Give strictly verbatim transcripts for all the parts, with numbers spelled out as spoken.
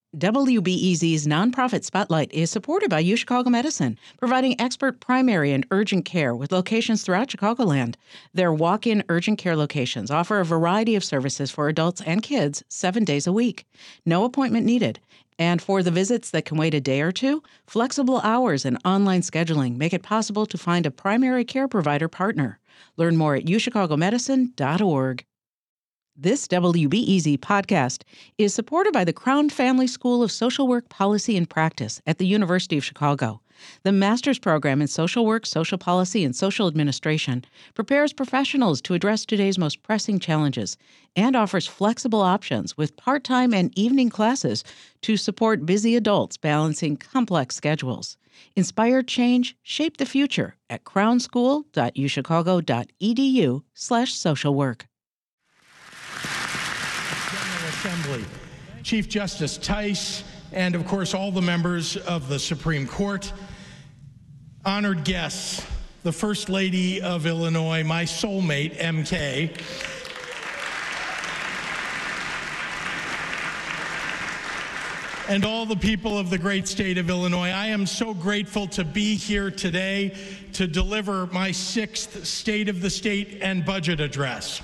W B E Z's nonprofit Spotlight is supported by UChicago Medicine, providing expert primary and urgent care with locations throughout Chicagoland. Their walk-in urgent care locations offer a variety of services for adults and kids seven days a week. No appointment needed. And for the visits that can wait a day or two, flexible hours and online scheduling make it possible to find a primary care provider partner. Learn more at u chicago medicine dot org. This W B E Z podcast is supported by the Crown Family School of Social Work Policy and Practice at the University of Chicago. The master's program in social work, social policy, and social administration prepares professionals to address today's most pressing challenges and offers flexible options with part-time and evening classes to support busy adults balancing complex schedules. Inspire change, shape the future at crownschool dot u chicago dot e d u slash social work. Assembly, Chief Justice Tice, and of course all the members of the Supreme Court, honored guests, the First Lady of Illinois, my soulmate, M K, and all the people of the great state of Illinois. I am so grateful to be here today to deliver my sixth State of the State and Budget Address.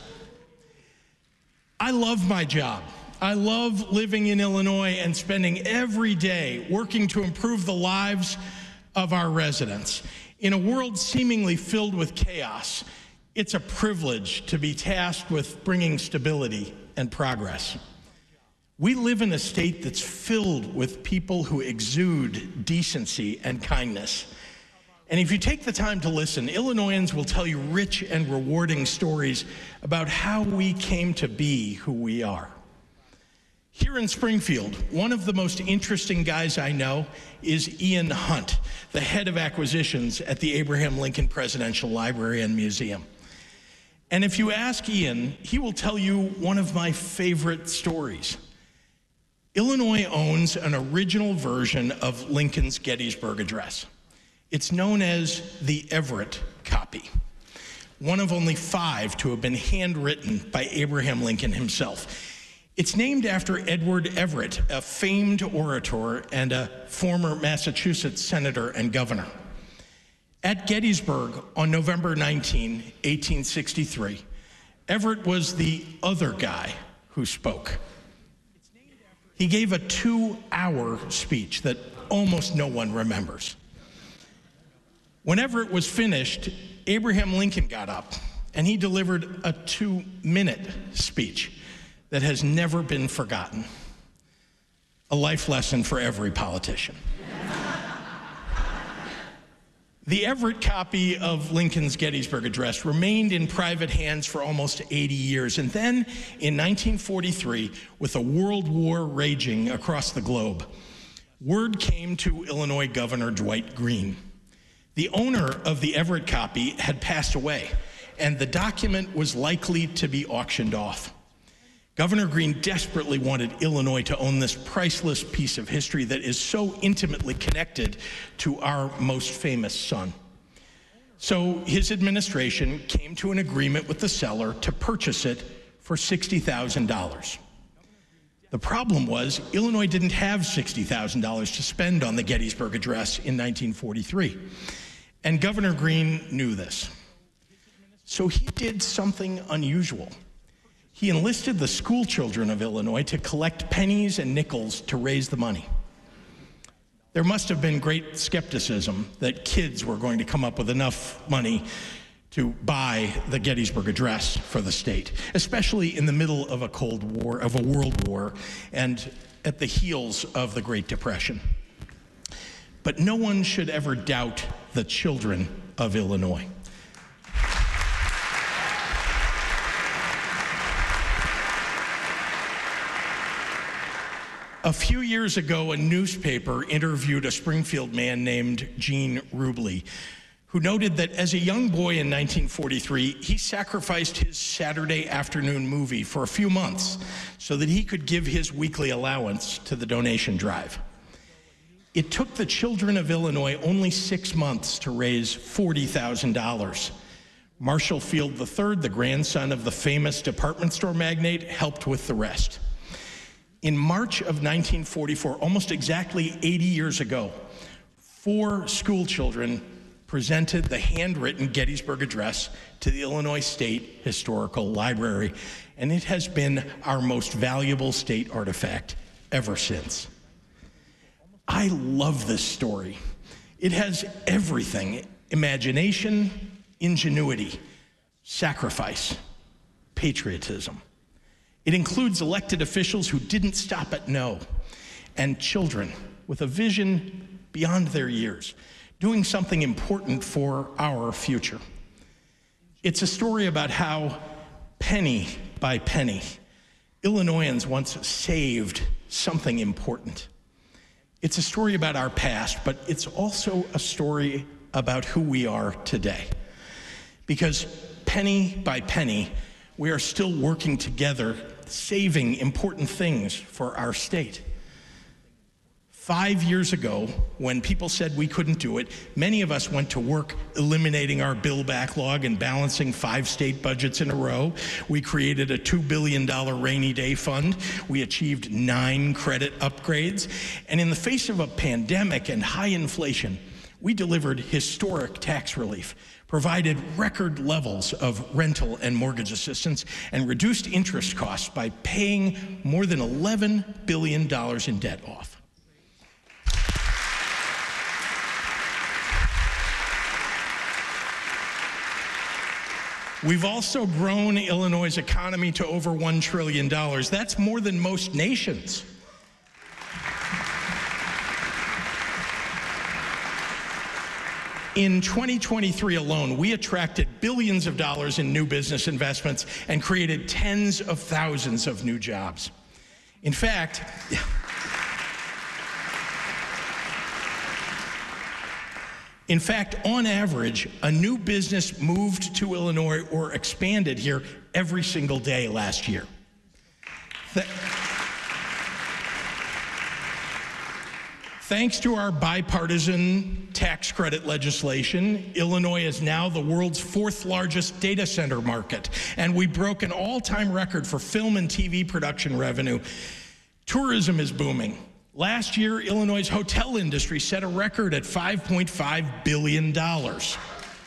I love my job. I love living in Illinois and spending every day working to improve the lives of our residents. In a world seemingly filled with chaos, it's a privilege to be tasked with bringing stability and progress. We live in a state that's filled with people who exude decency and kindness. And if you take the time to listen, Illinoisans will tell you rich and rewarding stories about how we came to be who we are. Here in Springfield, one of the most interesting guys I know is Ian Hunt, the head of acquisitions at the Abraham Lincoln Presidential Library and Museum. And if you ask Ian, he will tell you one of my favorite stories. Illinois owns an original version of Lincoln's Gettysburg Address. It's known as the Everett copy, one of only five to have been handwritten by Abraham Lincoln himself. It's named after Edward Everett, a famed orator and a former Massachusetts senator and governor. At Gettysburg on November nineteenth, eighteen sixty-three, Everett was the other guy who spoke. He gave a two-hour speech that almost no one remembers. Whenever it was finished, Abraham Lincoln got up and he delivered a two-minute speech that has never been forgotten. A life lesson for every politician. The Everett copy of Lincoln's Gettysburg Address remained in private hands for almost eighty years. And then in nineteen forty-three, with a world war raging across the globe, word came to Illinois Governor Dwight Green. The owner of the Everett copy had passed away, and the document was likely to be auctioned off. Governor Green desperately wanted Illinois to own this priceless piece of history that is so intimately connected to our most famous son. So his administration came to an agreement with the seller to purchase it for sixty thousand dollars. The problem was Illinois didn't have sixty thousand dollars to spend on the Gettysburg Address in nineteen forty-three. And Governor Green knew this. So he did something unusual. He enlisted the school children of Illinois to collect pennies and nickels to raise the money. There must have been great skepticism that kids were going to come up with enough money to buy the Gettysburg Address for the state, especially in the middle of a Cold War, of a world war, and at the heels of the Great Depression. But no one should ever doubt the children of Illinois. A few years ago, a newspaper interviewed a Springfield man named Gene Rubley, who noted that as a young boy in nineteen forty-three, he sacrificed his Saturday afternoon movie for a few months so that he could give his weekly allowance to the donation drive. It took the children of Illinois only six months to raise forty thousand dollars. Marshall Field the third, the grandson of the famous department store magnate, helped with the rest. In March of nineteen forty-four, almost exactly eighty years ago, four school children presented the handwritten Gettysburg Address to the Illinois State Historical Library, and it has been our most valuable state artifact ever since. I love this story. It has everything: imagination, ingenuity, sacrifice, patriotism. It includes elected officials who didn't stop at no, and children with a vision beyond their years, doing something important for our future. It's a story about how, penny by penny, Illinoisans once saved something important. It's a story about our past, but it's also a story about who we are today. Because penny by penny, we are still working together, saving important things for our state. Five years ago, when people said we couldn't do it, many of us went to work eliminating our bill backlog and balancing five state budgets in a row. We created a two billion dollars rainy day fund. We achieved nine credit upgrades. And in the face of a pandemic and high inflation, we delivered historic tax relief, provided record levels of rental and mortgage assistance, and reduced interest costs by paying more than eleven billion dollars in debt off. We've also grown Illinois' economy to over one trillion dollars. That's more than most nations. In twenty twenty-three alone, we attracted billions of dollars in new business investments and created tens of thousands of new jobs. In fact, In fact, on average, a new business moved to Illinois or expanded here every single day last year. Th- Thanks to our bipartisan tax credit legislation, Illinois is now the world's fourth largest data center market, and we broke an all-time record for film and T V production revenue. Tourism is booming. Last year, Illinois' hotel industry set a record at five point five billion dollars.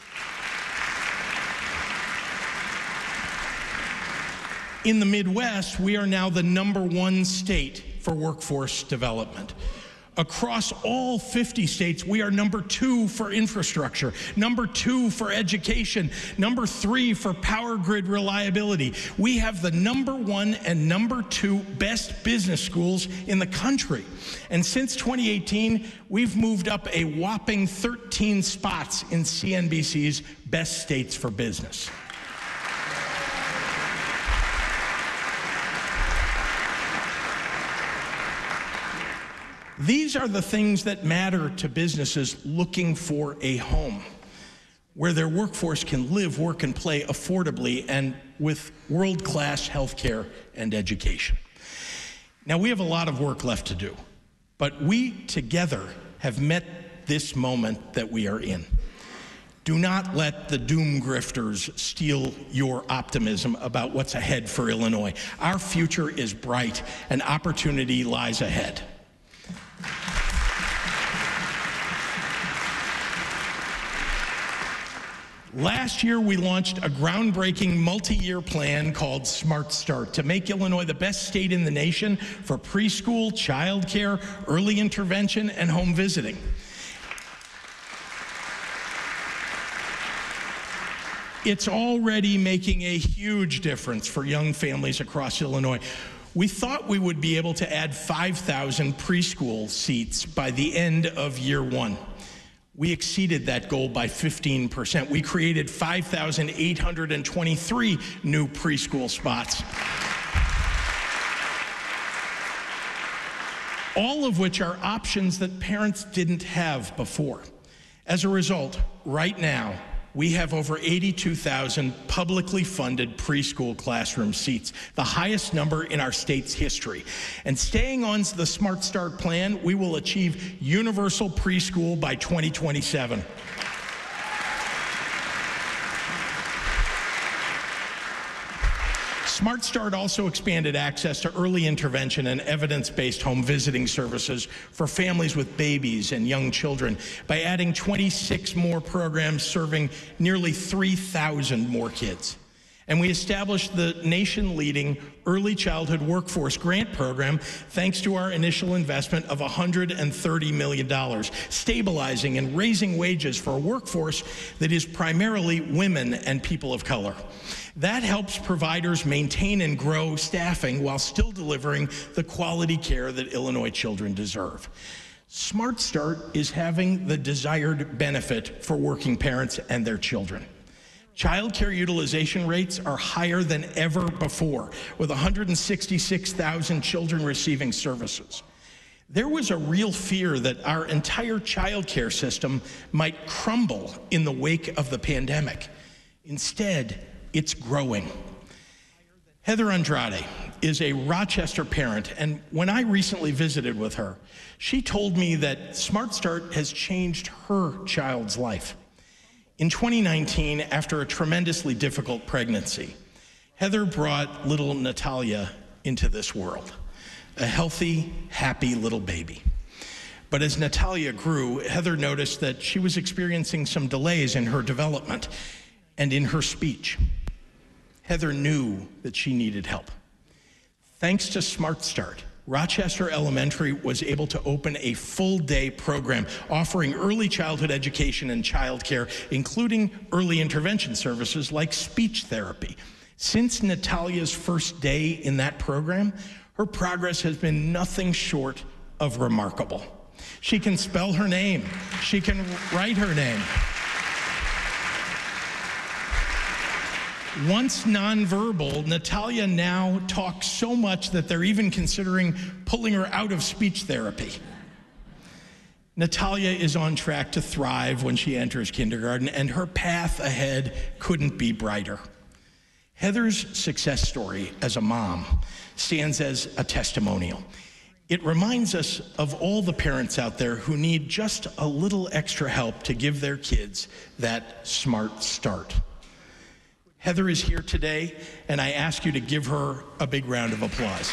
In the Midwest, we are now the number one state for workforce development. Across all fifty states, we are number two for infrastructure, number two for education, number three for power grid reliability. We have the number one and number two best business schools in the country. And since twenty eighteen, we've moved up a whopping thirteen spots in C N B C's Best States for Business. These are the things that matter to businesses looking for a home, where their workforce can live, work, and play affordably and with world-class health care and education. Now, we have a lot of work left to do, but we together have met this moment that we are in. Do not let the doom grifters steal your optimism about what's ahead for Illinois. Our future is bright, and opportunity lies ahead. Last year, we launched a groundbreaking multi-year plan called Smart Start to make Illinois the best state in the nation for preschool, childcare, early intervention, and home visiting. It's already making a huge difference for young families across Illinois. We thought we would be able to add five thousand preschool seats by the end of year one. We exceeded that goal by fifteen percent. We created five thousand eight hundred twenty-three new preschool spots, all of which are options that parents didn't have before. As a result, right now, we have over eighty-two thousand publicly funded preschool classroom seats, the highest number in our state's history. And staying on the Smart Start plan, we will achieve universal preschool by twenty twenty-seven. Smart Start also expanded access to early intervention and evidence-based home visiting services for families with babies and young children by adding twenty-six more programs serving nearly three thousand more kids. And we established the nation-leading Early Childhood Workforce Grant Program thanks to our initial investment of one hundred thirty million dollars, stabilizing and raising wages for a workforce that is primarily women and people of color. That helps providers maintain and grow staffing while still delivering the quality care that Illinois children deserve. Smart Start is having the desired benefit for working parents and their children. Child care utilization rates are higher than ever before, with one hundred sixty-six thousand children receiving services. There was a real fear that our entire child care system might crumble in the wake of the pandemic. Instead, it's growing. Heather Andrade is a Rochester parent, and when I recently visited with her, she told me that Smart Start has changed her child's life. In twenty nineteen, after a tremendously difficult pregnancy, Heather brought little Natalia into this world, a healthy, happy little baby. But as Natalia grew, Heather noticed that she was experiencing some delays in her development and in her speech. Heather knew that she needed help. Thanks to Smart Start, Rochester Elementary was able to open a full-day program offering early childhood education and childcare, including early intervention services like speech therapy. Since Natalia's first day in that program, her progress has been nothing short of remarkable. She can spell her name. She can write her name. Once nonverbal, Natalia now talks so much that they're even considering pulling her out of speech therapy. Natalia is on track to thrive when she enters kindergarten, and her path ahead couldn't be brighter. Heather's success story as a mom stands as a testimonial. It reminds us of all the parents out there who need just a little extra help to give their kids that smart start. Heather is here today, and I ask you to give her a big round of applause.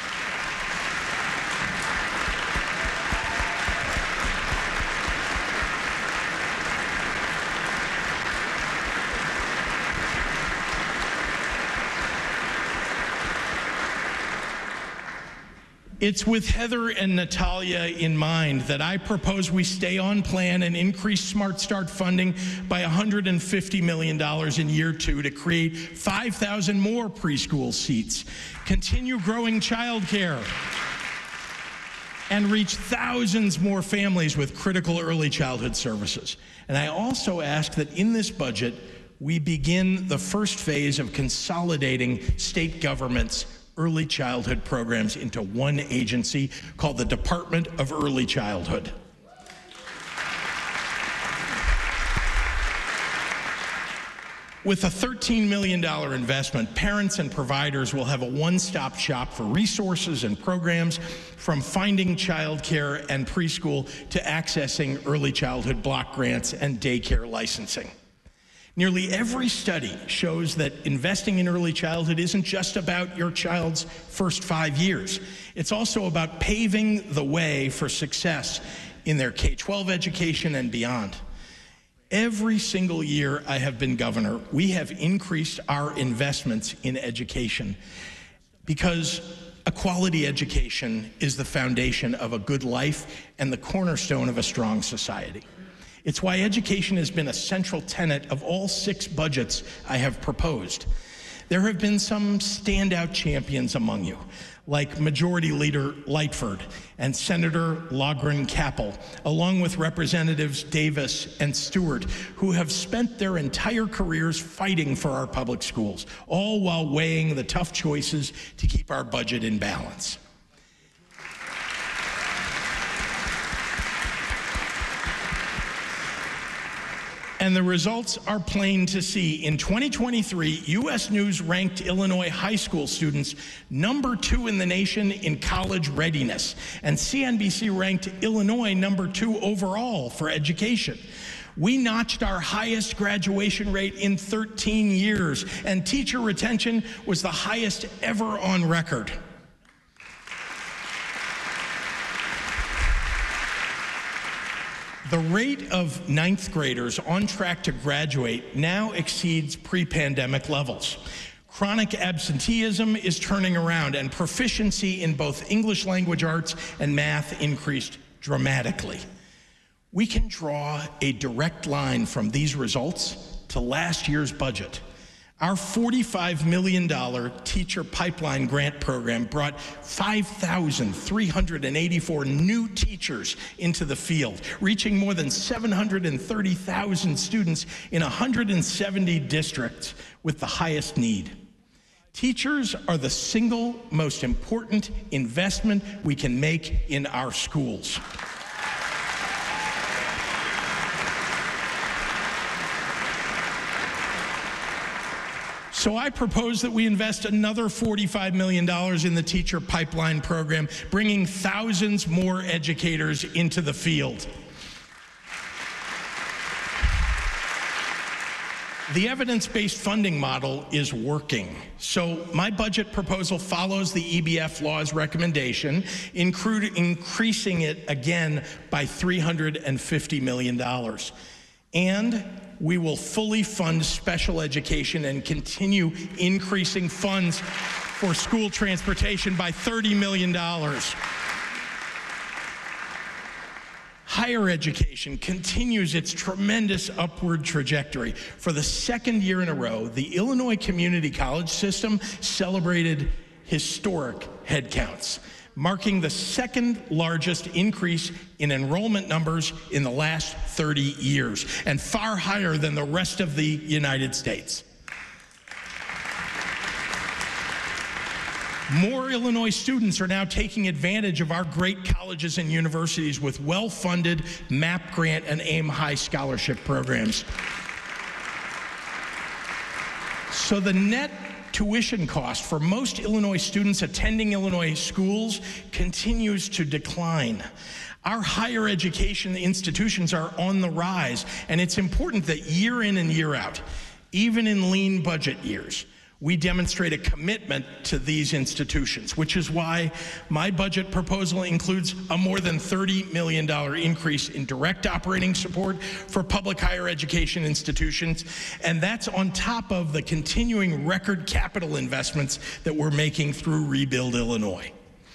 It's with Heather and Natalia in mind that I propose we stay on plan and increase Smart Start funding by one hundred fifty million dollars in year two to create five thousand more preschool seats, continue growing childcare, and reach thousands more families with critical early childhood services. And I also ask that in this budget, we begin the first phase of consolidating state government's early childhood programs into one agency called the Department of Early Childhood. With a thirteen million dollars investment, parents and providers will have a one-stop shop for resources and programs, from finding childcare and preschool to accessing early childhood block grants and daycare licensing. Nearly every study shows that investing in early childhood isn't just about your child's first five years. It's also about paving the way for success in their K twelve education and beyond. Every single year I have been governor, we have increased our investments in education because a quality education is the foundation of a good life and the cornerstone of a strong society. It's why education has been a central tenet of all six budgets I have proposed. There have been some standout champions among you, like Majority Leader Lightford and Senator Logren-Capel, along with Representatives Davis and Stewart, who have spent their entire careers fighting for our public schools, all while weighing the tough choices to keep our budget in balance. And the results are plain to see. In twenty twenty-three, U S News ranked Illinois high school students number two in the nation in college readiness, and C N B C ranked Illinois number two overall for education. We notched our highest graduation rate in thirteen years, and teacher retention was the highest ever on record. The rate of ninth graders on track to graduate now exceeds pre-pandemic levels. Chronic absenteeism is turning around, and proficiency in both English language arts and math increased dramatically. We can draw a direct line from these results to last year's budget. Our forty-five million dollars Teacher Pipeline Grant Program brought five thousand three hundred eighty-four new teachers into the field, reaching more than seven hundred thirty thousand students in one hundred seventy districts with the highest need. Teachers are the single most important investment we can make in our schools. So I propose that we invest another forty-five million dollars in the Teacher Pipeline Program, bringing thousands more educators into the field. The evidence-based funding model is working. So my budget proposal follows the E B F law's recommendation, increasing it again by three hundred fifty million dollars. And we will fully fund special education and continue increasing funds for school transportation by thirty million dollars. Higher education continues its tremendous upward trajectory. For the second year in a row, the Illinois Community College System celebrated historic headcounts, marking the second largest increase in enrollment numbers in the last thirty years, and far higher than the rest of the United States. More Illinois students are now taking advantage of our great colleges and universities with well-funded MAP grant and AIM High scholarship programs. So the net tuition cost for most Illinois students attending Illinois schools continues to decline. Our higher education institutions are on the rise, and it's important that year in and year out, even in lean budget years, we demonstrate a commitment to these institutions, which is why my budget proposal includes a more than thirty million dollars increase in direct operating support for public higher education institutions, and that's on top of the continuing record capital investments that we're making through Rebuild Illinois.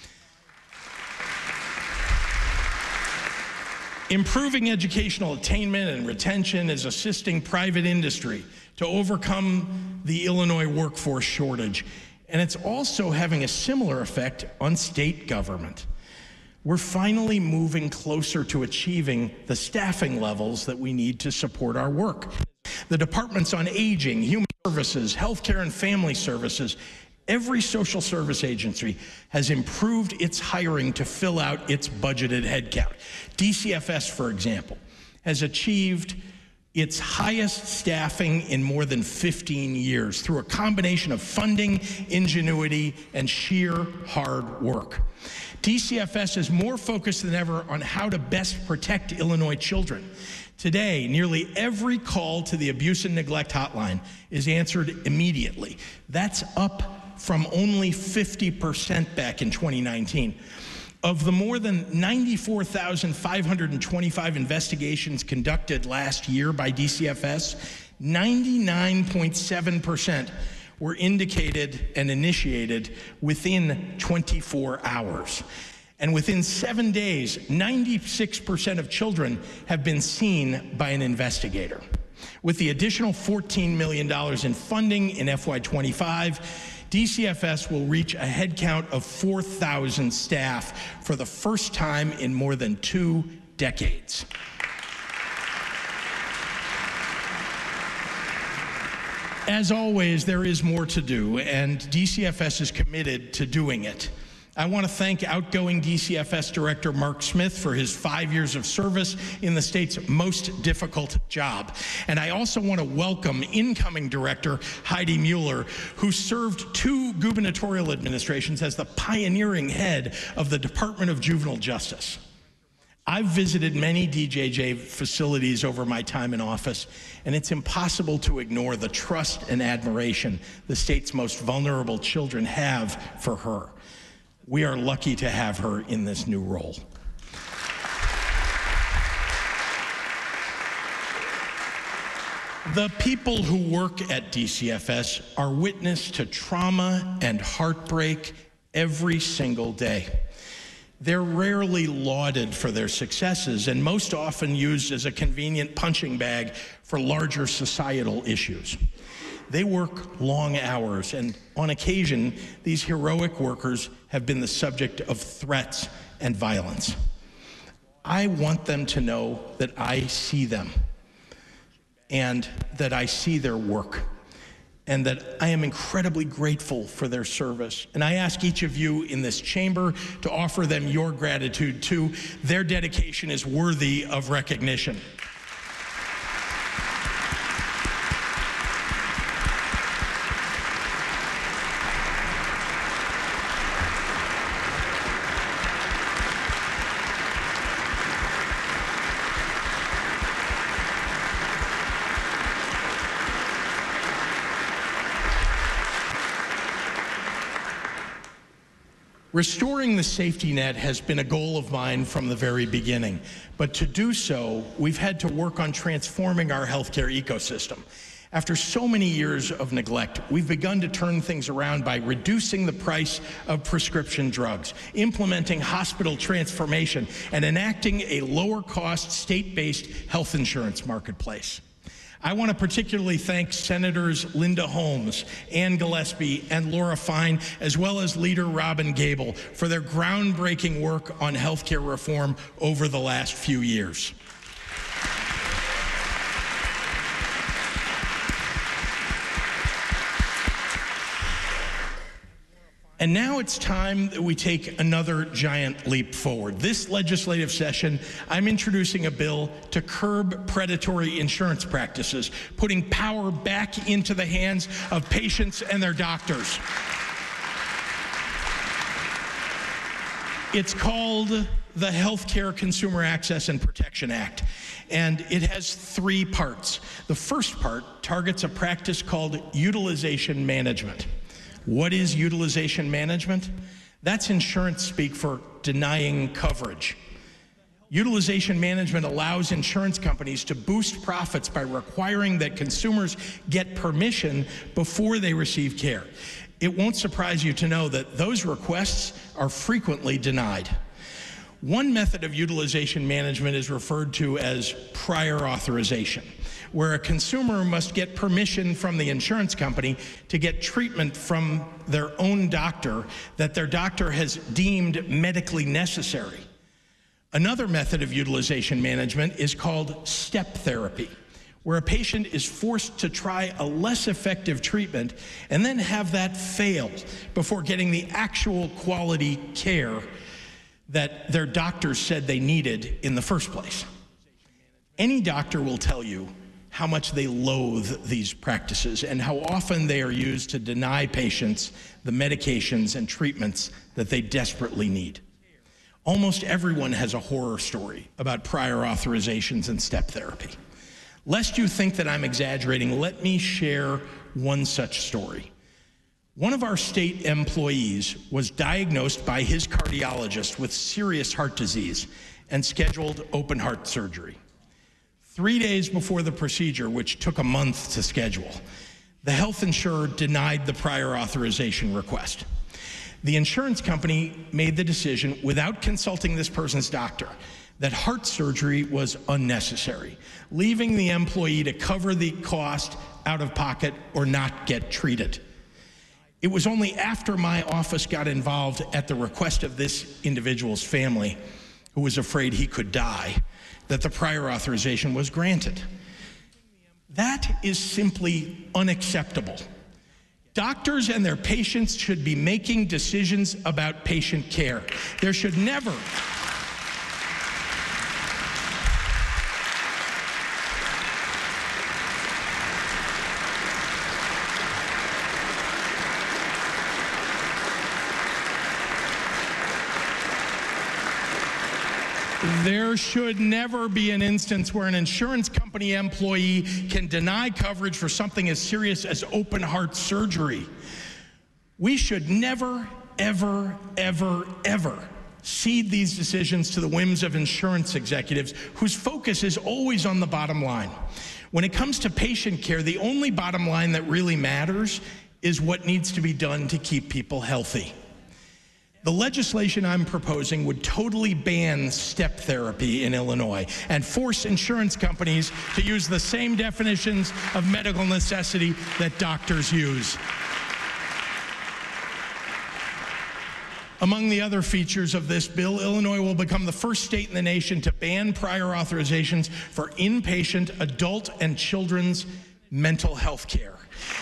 Improving educational attainment and retention is assisting private industry to overcome the Illinois workforce shortage, and it's also having a similar effect on state government. We're finally moving closer to achieving the staffing levels that we need to support our work. The departments on aging, human services, healthcare and family services, every social service agency has improved its hiring to fill out its budgeted headcount. D C F S, for example, has achieved its highest staffing in more than fifteen years through a combination of funding, ingenuity, and sheer hard work. D C F S is more focused than ever on how to best protect Illinois children. Today, nearly every call to the abuse and neglect hotline is answered immediately. That's up from only fifty percent back in twenty nineteen. Of the more than ninety-four thousand five hundred twenty-five investigations conducted last year by D C F S, ninety-nine point seven percent were indicated and initiated within twenty-four hours. And within seven days, ninety-six percent of children have been seen by an investigator. With the additional fourteen million dollars in funding in F Y twenty-five, D C F S will reach a headcount of four thousand staff for the first time in more than two decades. As always, there is more to do, and D C F S is committed to doing it. I want to thank outgoing D C F S Director Mark Smith for his five years of service in the state's most difficult job. And I also want to welcome incoming Director Heidi Mueller, who served two gubernatorial administrations as the pioneering head of the Department of Juvenile Justice. I've visited many D J J facilities over my time in office, and it's impossible to ignore the trust and admiration the state's most vulnerable children have for her. We are lucky to have her in this new role. The people who work at D C F S are witness to trauma and heartbreak every single day. They're rarely lauded for their successes and most often used as a convenient punching bag for larger societal issues. They work long hours, and on occasion, these heroic workers have been the subject of threats and violence. I want them to know that I see them, and that I see their work, and that I am incredibly grateful for their service. And I ask each of you in this chamber to offer them your gratitude too. Their dedication is worthy of recognition. Restoring the safety net has been a goal of mine from the very beginning, but to do so, we've had to work on transforming our healthcare ecosystem. After so many years of neglect, we've begun to turn things around by reducing the price of prescription drugs, implementing hospital transformation, and enacting a lower-cost, state-based health insurance marketplace. I want to particularly thank Senators Linda Holmes, Ann Gillespie, and Laura Fine, as well as Leader Robin Gable, for their groundbreaking work on healthcare reform over the last few years. And now it's time that we take another giant leap forward. This legislative session, I'm introducing a bill to curb predatory insurance practices, putting power back into the hands of patients and their doctors. It's called the Healthcare Consumer Access and Protection Act, and it has three parts. The first part targets a practice called utilization management. What is utilization management? That's insurance speak for denying coverage. Utilization management allows insurance companies to boost profits by requiring that consumers get permission before they receive care. It won't surprise you to know that those requests are frequently denied. One method of utilization management is referred to as prior authorization, where a consumer must get permission from the insurance company to get treatment from their own doctor that their doctor has deemed medically necessary. Another method of utilization management is called step therapy, where a patient is forced to try a less effective treatment and then have that fail before getting the actual quality care that their doctor said they needed in the first place. Any doctor will tell you how much they loathe these practices and how often they are used to deny patients the medications and treatments that they desperately need. Almost everyone has a horror story about prior authorizations and step therapy. Lest you think that I'm exaggerating, let me share one such story. One of our state employees was diagnosed by his cardiologist with serious heart disease and scheduled open heart surgery. Three days before the procedure, which took a month to schedule, the health insurer denied the prior authorization request. The insurance company made the decision, without consulting this person's doctor, that heart surgery was unnecessary, leaving the employee to cover the cost out of pocket or not get treated. It was only after my office got involved at the request of this individual's family, who was afraid he could die, that the prior authorization was granted. That is simply unacceptable. Doctors and their patients should be making decisions about patient care. There should never There should never be an instance where an insurance company employee can deny coverage for something as serious as open heart surgery. We should never, ever, ever, ever cede these decisions to the whims of insurance executives whose focus is always on the bottom line. When it comes to patient care, the only bottom line that really matters is what needs to be done to keep people healthy. The legislation I'm proposing would totally ban step therapy in Illinois and force insurance companies to use the same definitions of medical necessity that doctors use. Among the other features of this bill, Illinois will become the first state in the nation to ban prior authorizations for inpatient adult and children's mental health care.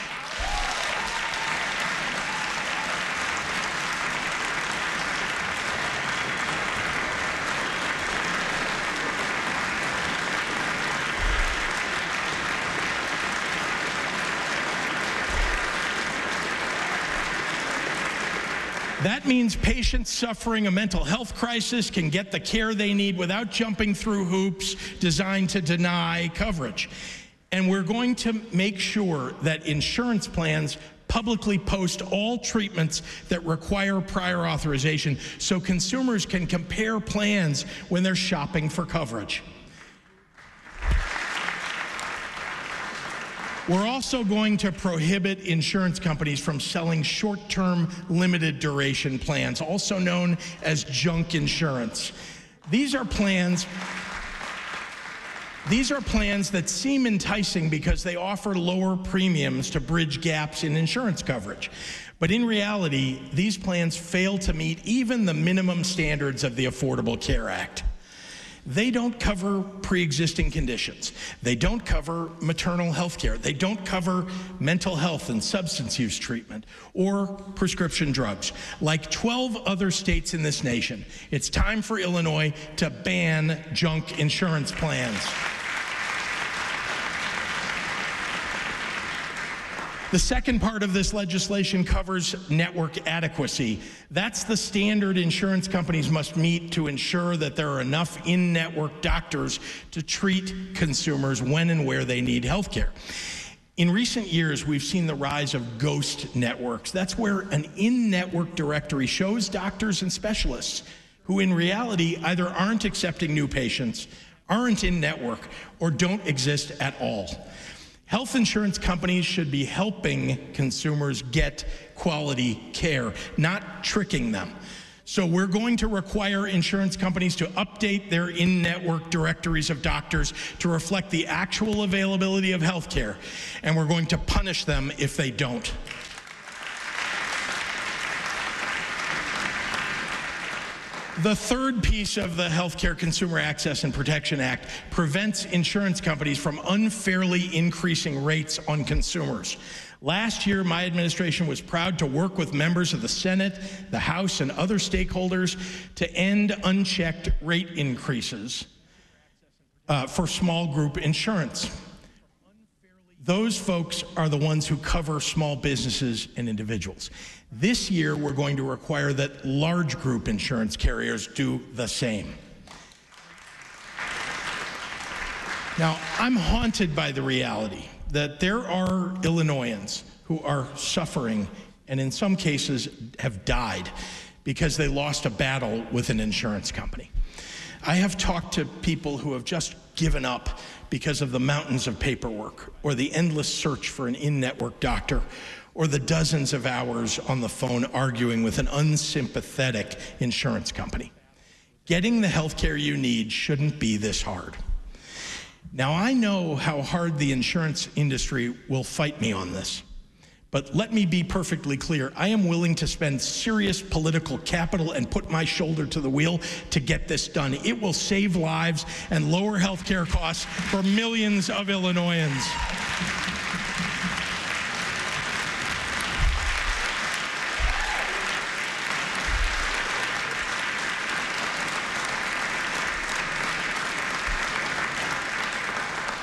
That means patients suffering a mental health crisis can get the care they need without jumping through hoops designed to deny coverage. And we're going to make sure that insurance plans publicly post all treatments that require prior authorization so consumers can compare plans when they're shopping for coverage. We're also going to prohibit insurance companies from selling short-term limited duration plans, also known as junk insurance. These are plans These are plans that seem enticing because they offer lower premiums to bridge gaps in insurance coverage. But in reality, these plans fail to meet even the minimum standards of the Affordable Care Act. They don't cover pre-existing conditions. They don't cover maternal health care. They don't cover mental health and substance use treatment or prescription drugs. Like twelve other states in this nation, it's time for Illinois to ban junk insurance plans. The second part of this legislation covers network adequacy. That's the standard insurance companies must meet to ensure that there are enough in-network doctors to treat consumers when and where they need health care. In recent years, we've seen the rise of ghost networks. That's where an in-network directory shows doctors and specialists who in reality either aren't accepting new patients, aren't in-network, or don't exist at all. Health insurance companies should be helping consumers get quality care, not tricking them. So we're going to require insurance companies to update their in-network directories of doctors to reflect the actual availability of health care, and we're going to punish them if they don't. The third piece of the Healthcare Consumer Access and Protection Act prevents insurance companies from unfairly increasing rates on consumers. Last year, my administration was proud to work with members of the Senate, the House, and other stakeholders to end unchecked rate increases uh, for small group insurance. Those folks are the ones who cover small businesses and individuals. This year, we're going to require that large group insurance carriers do the same. Now, I'm haunted by the reality that there are Illinoisans who are suffering and in some cases have died because they lost a battle with an insurance company. I have talked to people who have just given up because of the mountains of paperwork or the endless search for an in-network doctor or the dozens of hours on the phone arguing with an unsympathetic insurance company. Getting the health care you need shouldn't be this hard. Now, I know how hard the insurance industry will fight me on this, but let me be perfectly clear. I am willing to spend serious political capital and put my shoulder to the wheel to get this done. It will save lives and lower health care costs for millions of Illinoisans.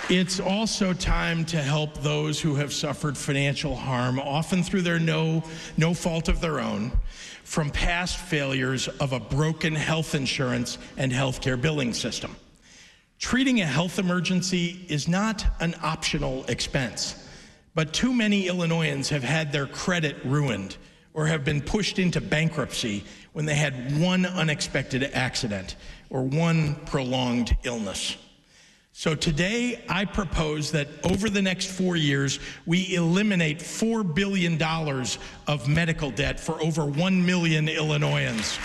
It's also time to help those who have suffered financial harm, often through their no, no fault of their own, from past failures of a broken health insurance and healthcare billing system. Treating a health emergency is not an optional expense, but too many Illinoisans have had their credit ruined or have been pushed into bankruptcy when they had one unexpected accident or one prolonged illness. So today, I propose that over the next four years, we eliminate four billion dollars of medical debt for over one million Illinoisans.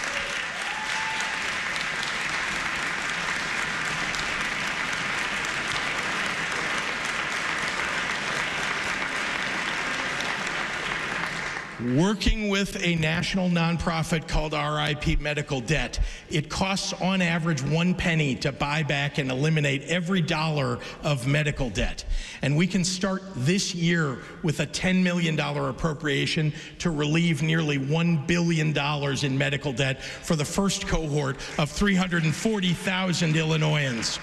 Working with a national nonprofit called R I P Medical Debt, it costs on average one penny to buy back and eliminate every dollar of medical debt. And we can start this year with a ten million dollars appropriation to relieve nearly one billion dollars in medical debt for the first cohort of three hundred forty thousand Illinoisans.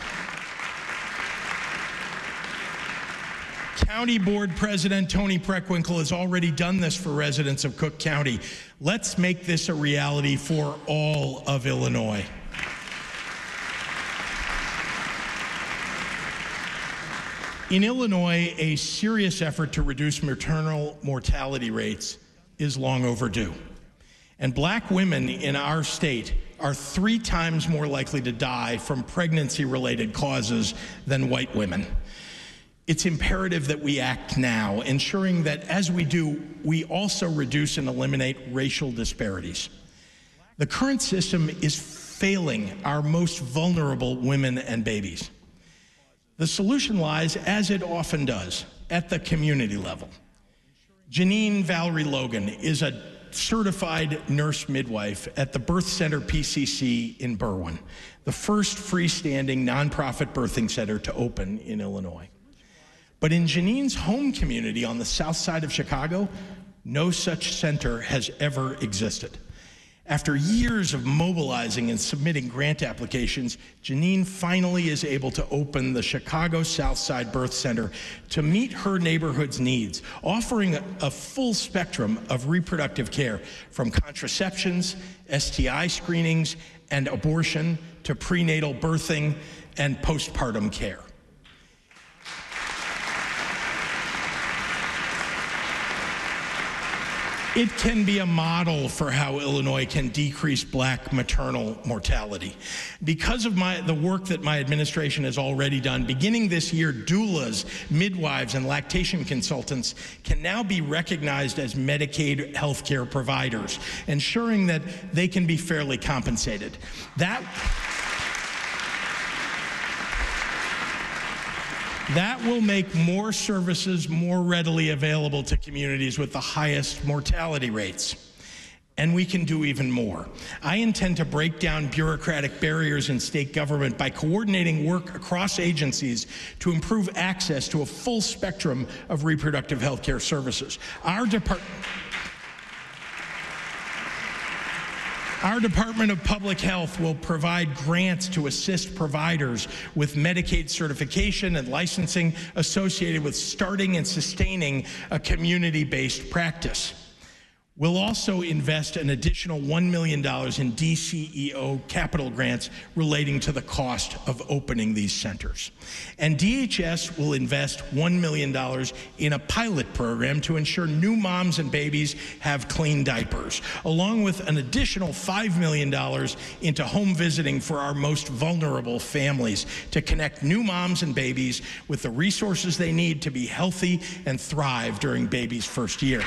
County Board President Tony Preckwinkle has already done this for residents of Cook County. Let's make this a reality for all of Illinois. In Illinois, a serious effort to reduce maternal mortality rates is long overdue. And black women in our state are three times more likely to die from pregnancy-related causes than white women. It's imperative that we act now, ensuring that as we do, we also reduce and eliminate racial disparities. The current system is failing our most vulnerable women and babies. The solution lies, as it often does, at the community level. Janine Valerie Logan is a certified nurse midwife at the Birth Center P C C in Berwyn, the first freestanding nonprofit birthing center to open in Illinois. But in Janine's home community on the south side of Chicago, no such center has ever existed. After years of mobilizing and submitting grant applications, Janine finally is able to open the Chicago Southside Birth Center to meet her neighborhood's needs, offering a, a full spectrum of reproductive care, from contraceptions, S T I screenings, and abortion to prenatal birthing and postpartum care. It can be a model for how Illinois can decrease black maternal mortality. Because of my, the work that my administration has already done, beginning this year, doulas, midwives, and lactation consultants can now be recognized as Medicaid healthcare providers, ensuring that they can be fairly compensated. That That will make more services more readily available to communities with the highest mortality rates. And we can do even more. I intend to break down bureaucratic barriers in state government by coordinating work across agencies to improve access to a full spectrum of reproductive health care services. Our department... Our Department of Public Health will provide grants to assist providers with Medicaid certification and licensing associated with starting and sustaining a community-based practice. We'll also invest an additional one million dollars in D C E O capital grants relating to the cost of opening these centers. And D H S will invest one million dollars in a pilot program to ensure new moms and babies have clean diapers, along with an additional five million dollars into home visiting for our most vulnerable families to connect new moms and babies with the resources they need to be healthy and thrive during baby's first year.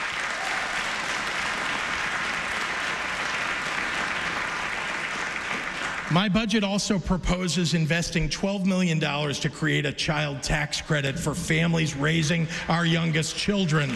My budget also proposes investing twelve million dollars to create a child tax credit for families raising our youngest children.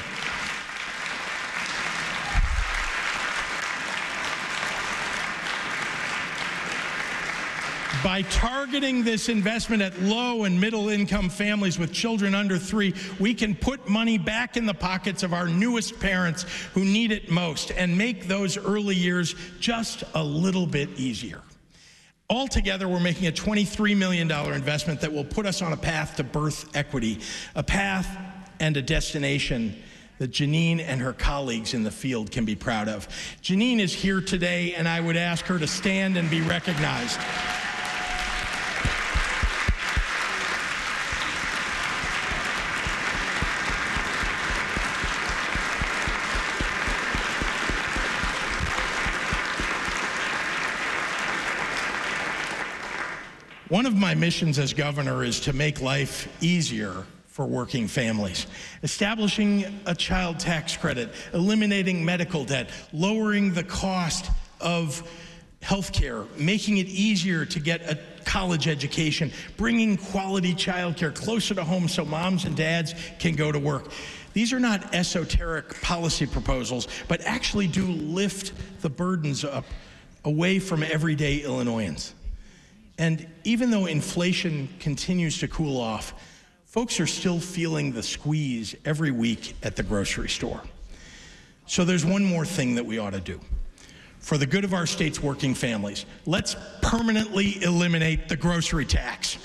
By targeting this investment at low and middle income families with children under three, we can put money back in the pockets of our newest parents who need it most and make those early years just a little bit easier. Altogether, we're making a twenty-three million dollars investment that will put us on a path to birth equity, a path and a destination that Janine and her colleagues in the field can be proud of. Janine is here today, and I would ask her to stand and be recognized. One of my missions as governor is to make life easier for working families. Establishing a child tax credit, eliminating medical debt, lowering the cost of health care, making it easier to get a college education, bringing quality child care closer to home so moms and dads can go to work. These are not esoteric policy proposals, but actually do lift the burdens up away from everyday Illinoisans. And even though inflation continues to cool off, folks are still feeling the squeeze every week at the grocery store. So there's one more thing that we ought to do. For the good of our state's working families, let's permanently eliminate the grocery tax.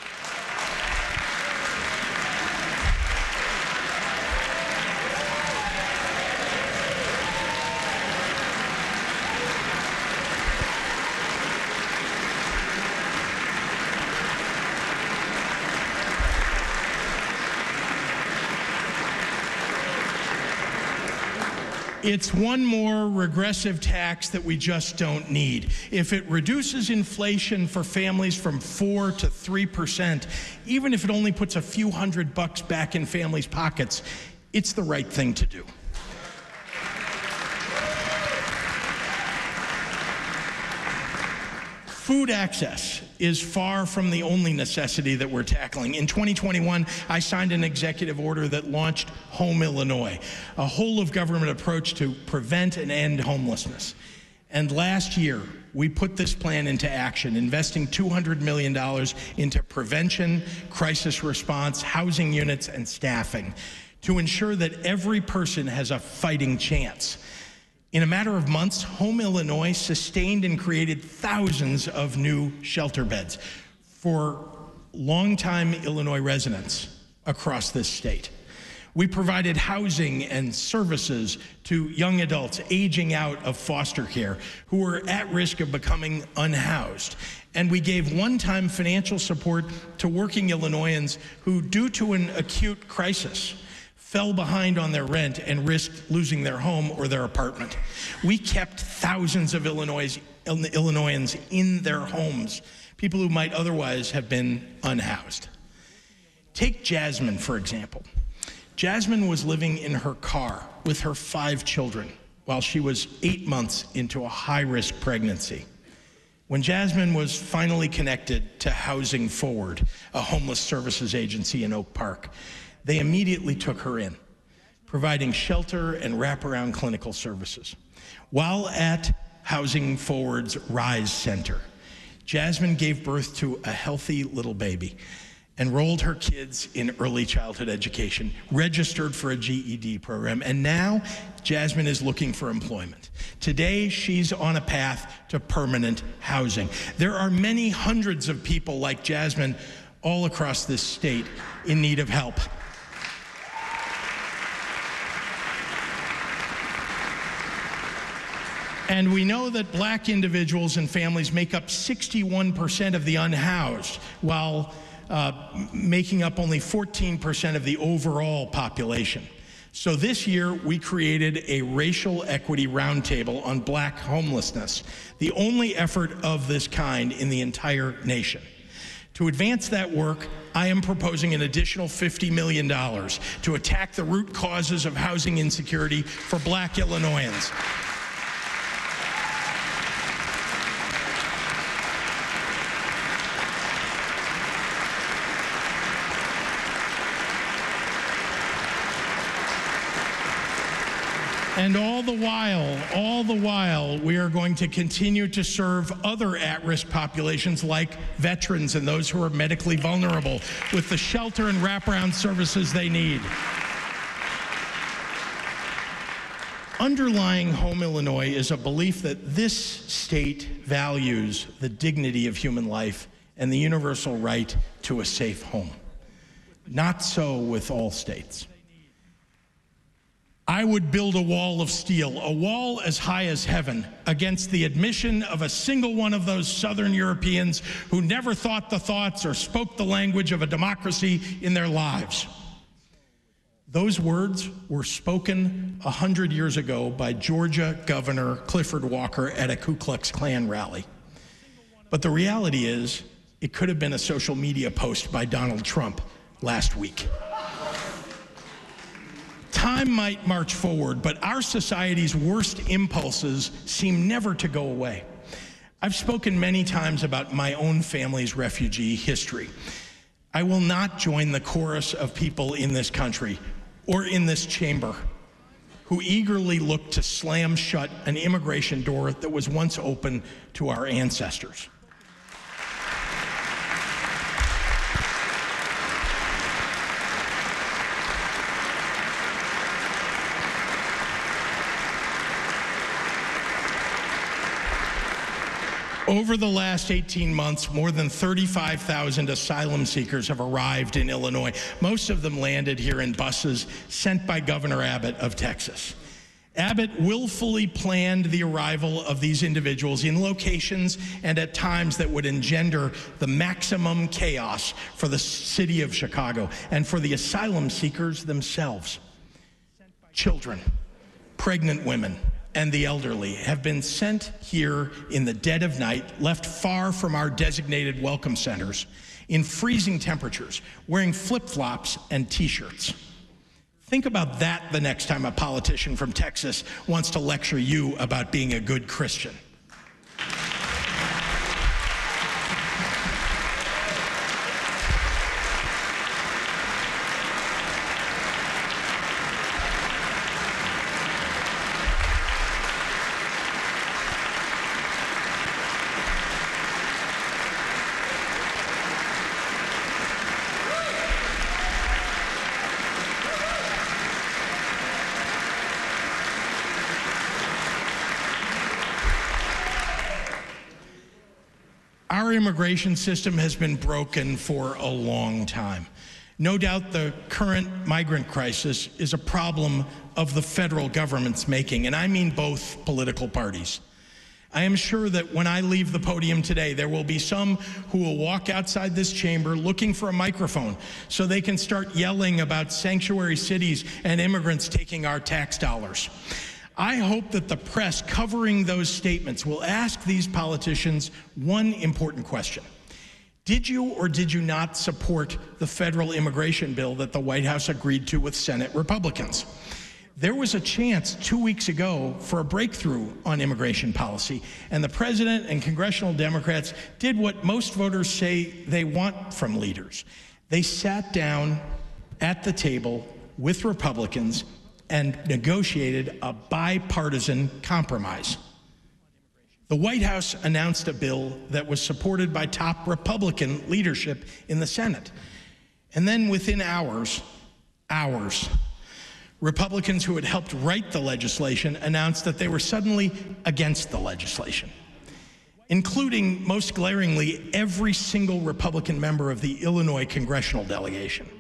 It's one more regressive tax that we just don't need. If it reduces inflation for families from four to three percent, even if it only puts a few hundred bucks back in families' pockets, it's the right thing to do. Food access is far from the only necessity that we're tackling. In twenty twenty-one, I signed an executive order that launched Home Illinois, a whole-of-government approach to prevent and end homelessness. And last year, we put this plan into action, investing two hundred million dollars into prevention, crisis response, housing units, and staffing to ensure that every person has a fighting chance. In a matter of months, Home Illinois sustained and created thousands of new shelter beds for longtime Illinois residents across this state. We provided housing and services to young adults aging out of foster care who were at risk of becoming unhoused. And we gave one-time financial support to working Illinoisans who, due to an acute crisis, fell behind on their rent and risked losing their home or their apartment. We kept thousands of Illinois, Illinoisans in their homes, people who might otherwise have been unhoused. Take Jasmine, for example. Jasmine was living in her car with her five children while she was eight months into a high-risk pregnancy. When Jasmine was finally connected to Housing Forward, a homeless services agency in Oak Park, they immediately took her in, providing shelter and wraparound clinical services. While at Housing Forward's RISE Center, Jasmine gave birth to a healthy little baby, enrolled her kids in early childhood education, registered for a G E D program, and now Jasmine is looking for employment. Today, she's on a path to permanent housing. There are many hundreds of people like Jasmine all across this state in need of help. And we know that black individuals and families make up sixty-one percent of the unhoused, while uh, making up only fourteen percent of the overall population. So this year, we created a racial equity roundtable on black homelessness, the only effort of this kind in the entire nation. To advance that work, I am proposing an additional fifty million dollars to attack the root causes of housing insecurity for black Illinoisans. And all the while, all the while, we are going to continue to serve other at-risk populations like veterans and those who are medically vulnerable with the shelter and wraparound services they need. Underlying Home Illinois is a belief that this state values the dignity of human life and the universal right to a safe home. Not so with all states. I would build a wall of steel, a wall as high as heaven, against the admission of a single one of those Southern Europeans who never thought the thoughts or spoke the language of a democracy in their lives. Those words were spoken a hundred years ago by Georgia Governor Clifford Walker at a Ku Klux Klan rally. But the reality is, it could have been a social media post by Donald Trump last week. Time might march forward, but our society's worst impulses seem never to go away. I've spoken many times about my own family's refugee history. I will not join the chorus of people in this country or in this chamber who eagerly look to slam shut an immigration door that was once open to our ancestors. Over the last eighteen months, more than thirty-five thousand asylum seekers have arrived in Illinois. Most of them landed here in buses sent by Governor Abbott of Texas. Abbott willfully planned the arrival of these individuals in locations and at times that would engender the maximum chaos for the city of Chicago and for the asylum seekers themselves. Children, pregnant women, and the elderly have been sent here in the dead of night, left far from our designated welcome centers, in freezing temperatures, wearing flip-flops and T-shirts. Think about that the next time a politician from Texas wants to lecture you about being a good Christian. Our immigration system has been broken for a long time. No doubt the current migrant crisis is a problem of the federal government's making, and I mean both political parties. I am sure that when I leave the podium today, there will be some who will walk outside this chamber looking for a microphone so they can start yelling about sanctuary cities and immigrants taking our tax dollars. I hope that the press covering those statements will ask these politicians one important question. Did you or did you not support the federal immigration bill that the White House agreed to with Senate Republicans? There was a chance two weeks ago for a breakthrough on immigration policy, and the president and congressional Democrats did what most voters say they want from leaders. They sat down at the table with Republicans and negotiated a bipartisan compromise. The White House announced a bill that was supported by top Republican leadership in the Senate. And then within hours, hours, Republicans who had helped write the legislation announced that they were suddenly against the legislation, including, most glaringly, every single Republican member of the Illinois congressional delegation.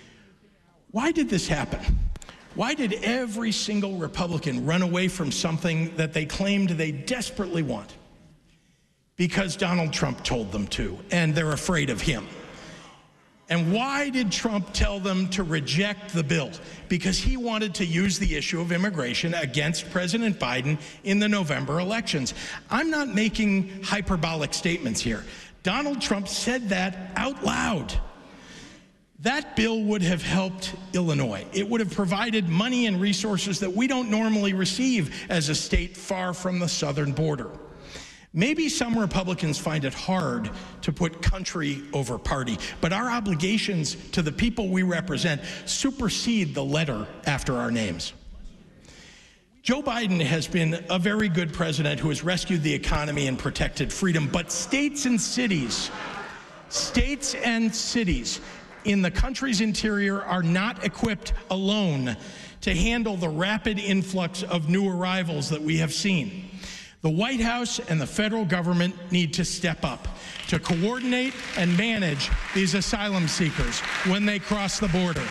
Why did this happen? Why did every single Republican run away from something that they claimed they desperately want? Because Donald Trump told them to, and they're afraid of him. And why did Trump tell them to reject the bill? Because he wanted to use the issue of immigration against President Biden in the November elections. I'm not making hyperbolic statements here. Donald Trump said that out loud. That bill would have helped Illinois. It would have provided money and resources that we don't normally receive as a state far from the southern border. Maybe some Republicans find it hard to put country over party, but our obligations to the people we represent supersede the letter after our names. Joe Biden has been a very good president who has rescued the economy and protected freedom, but states and cities, states and cities in the country's interior are not equipped alone to handle the rapid influx of new arrivals that we have seen. The White House and the federal government need to step up to coordinate and manage these asylum seekers when they cross the border.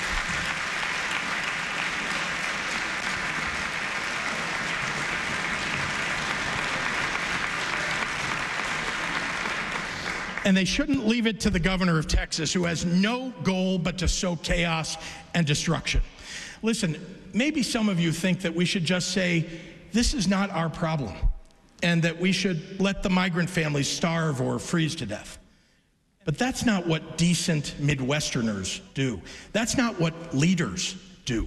And they shouldn't leave it to the governor of Texas, who has no goal but to sow chaos and destruction. Listen, maybe some of you think that we should just say, this is not our problem, and that we should let the migrant families starve or freeze to death. But that's not what decent Midwesterners do. That's not what leaders do.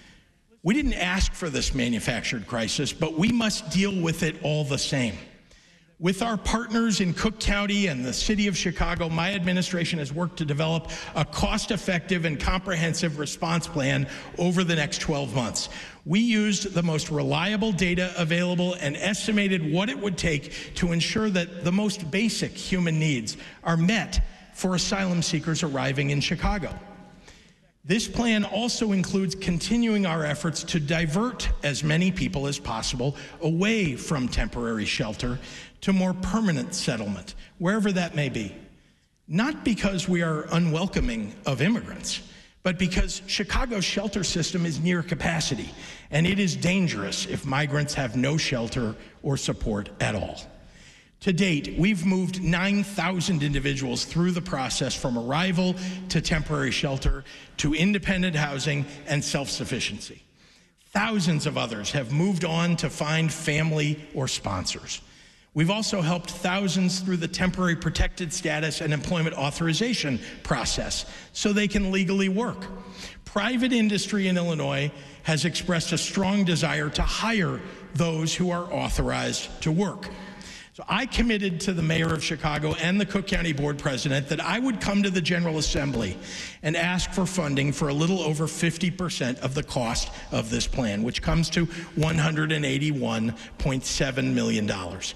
We didn't ask for this manufactured crisis, but we must deal with it all the same. With our partners in Cook County and the city of Chicago, my administration has worked to develop a cost-effective and comprehensive response plan over the next twelve months. We used the most reliable data available and estimated what it would take to ensure that the most basic human needs are met for asylum seekers arriving in Chicago. This plan also includes continuing our efforts to divert as many people as possible away from temporary shelter to more permanent settlement, wherever that may be. Not because we are unwelcoming of immigrants, but because Chicago's shelter system is near capacity, and it is dangerous if migrants have no shelter or support at all. To date, we've moved nine thousand individuals through the process from arrival to temporary shelter to independent housing and self-sufficiency. Thousands of others have moved on to find family or sponsors. We've also helped thousands through the temporary protected status and employment authorization process so they can legally work. Private industry in Illinois has expressed a strong desire to hire those who are authorized to work. So I committed to the mayor of Chicago and the Cook County board president that I would come to the General Assembly and ask for funding for a little over fifty percent of the cost of this plan, which comes to one hundred eighty-one point seven million dollars.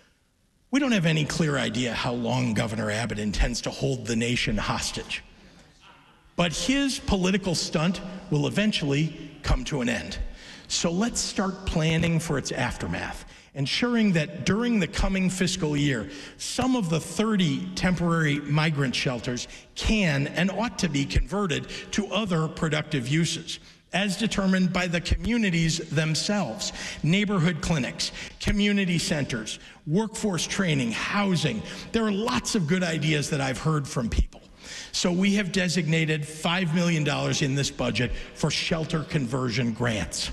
We don't have any clear idea how long Governor Abbott intends to hold the nation hostage, but his political stunt will eventually come to an end. So let's start planning for its aftermath, ensuring that during the coming fiscal year, some of the thirty temporary migrant shelters can and ought to be converted to other productive uses, as determined by the communities themselves. Neighborhood clinics, community centers, workforce training, housing. There are lots of good ideas that I've heard from people. So we have designated five million dollars in this budget for shelter conversion grants.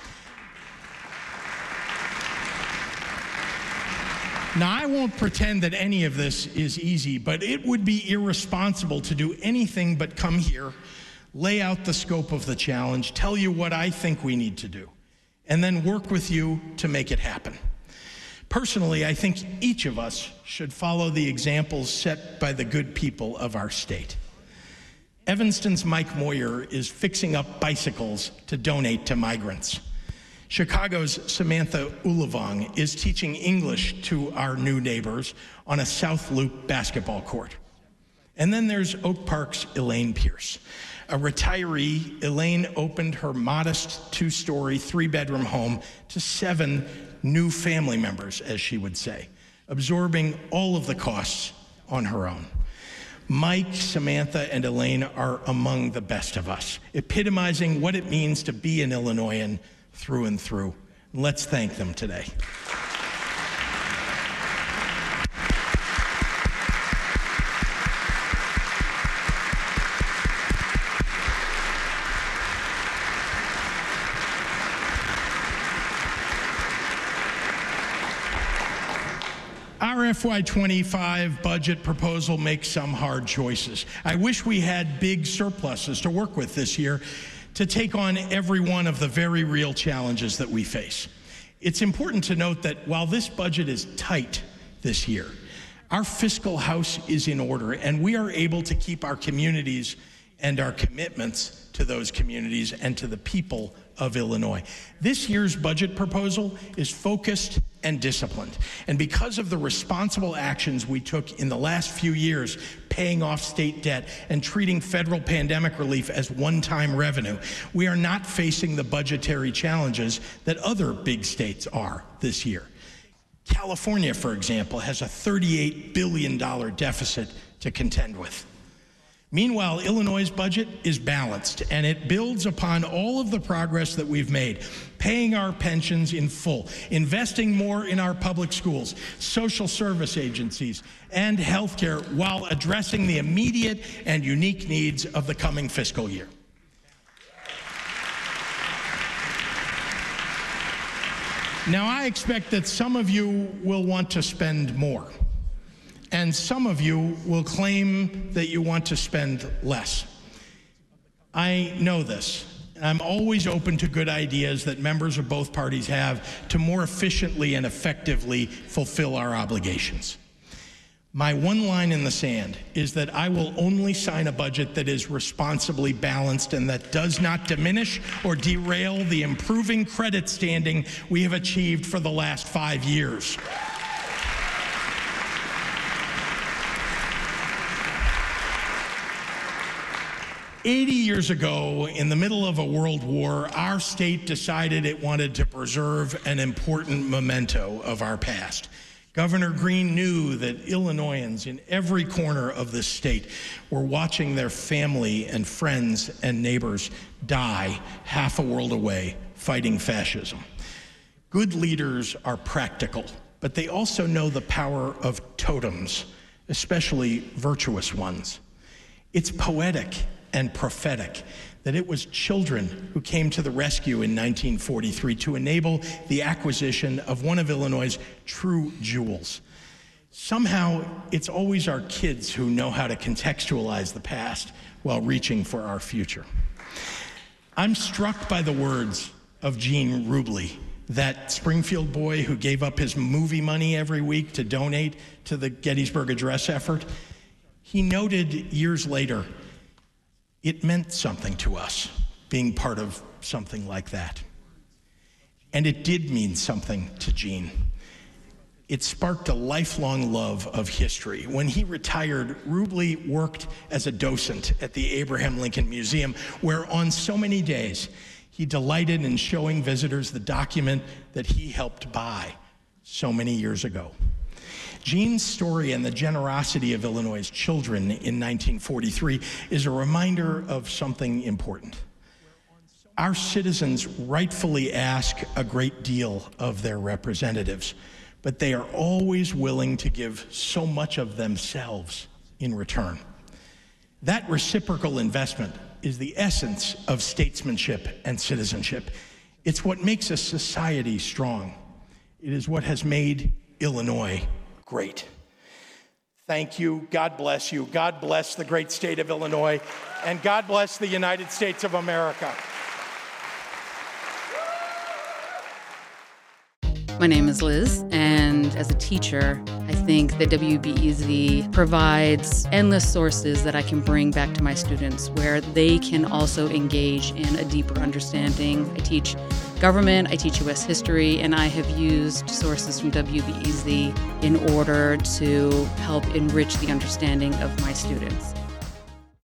Now, I won't pretend that any of this is easy, but it would be irresponsible to do anything but come here, lay out the scope of the challenge, tell you what I think we need to do, and then work with you to make it happen. Personally, I think each of us should follow the examples set by the good people of our state. Evanston's Mike Moyer is fixing up bicycles to donate to migrants. Chicago's Samantha Ulavong is teaching English to our new neighbors on a South Loop basketball court. And then there's Oak Park's Elaine Pierce. A retiree, Elaine opened her modest two-story, three-bedroom home to seven new family members, as she would say, absorbing all of the costs on her own. Mike, Samantha, and Elaine are among the best of us, epitomizing what it means to be an Illinoisan through and through. Let's thank them today. Our F Y twenty-five budget proposal makes some hard choices. I wish we had big surpluses to work with this year to take on every one of the very real challenges that we face. It's important to note that while this budget is tight this year, our fiscal house is in order, and we are able to keep our communities and our commitments to those communities and to the people of Illinois. This year's budget proposal is focused and disciplined. And because of the responsible actions we took in the last few years, paying off state debt and treating federal pandemic relief as one-time revenue, we are not facing the budgetary challenges that other big states are this year. California, for example, has a thirty-eight billion dollars deficit to contend with. Meanwhile, Illinois' budget is balanced, and it builds upon all of the progress that we've made, paying our pensions in full, investing more in our public schools, social service agencies, and healthcare, while addressing the immediate and unique needs of the coming fiscal year. Now, I expect that some of you will want to spend more. And some of you will claim that you want to spend less. I know this. I'm always open to good ideas that members of both parties have to more efficiently and effectively fulfill our obligations. My one line in the sand is that I will only sign a budget that is responsibly balanced and that does not diminish or derail the improving credit standing we have achieved for the last five years. eighty years ago, in the middle of a world war, our state decided it wanted to preserve an important memento of our past. Governor Green knew that Illinoisans in every corner of this state were watching their family and friends and neighbors die half a world away fighting fascism. Good leaders are practical, but they also know the power of totems, especially virtuous ones. It's poetic and prophetic that it was children who came to the rescue in nineteen forty-three to enable the acquisition of one of Illinois' true jewels. Somehow, it's always our kids who know how to contextualize the past while reaching for our future. I'm struck by the words of Gene Rubly, that Springfield boy who gave up his movie money every week to donate to the Gettysburg Address effort. He noted years later, it meant something to us, being part of something like that. And it did mean something to Gene. It sparked a lifelong love of history. When he retired, Rubly worked as a docent at the Abraham Lincoln Museum, where on so many days, he delighted in showing visitors the document that he helped buy so many years ago. Gene's story and the generosity of Illinois' children in nineteen forty-three is a reminder of something important. Our citizens rightfully ask a great deal of their representatives, but they are always willing to give so much of themselves in return. That reciprocal investment is the essence of statesmanship and citizenship. It's what makes a society strong. It is what has made Illinois great. Thank you. God bless you. God bless the great state of Illinois, and God bless the United States of America. My name is Liz, and as a teacher, I think that W B E Z provides endless sources that I can bring back to my students where they can also engage in a deeper understanding. I teach government, I teach U S history, and I have used sources from W B E Z in order to help enrich the understanding of my students.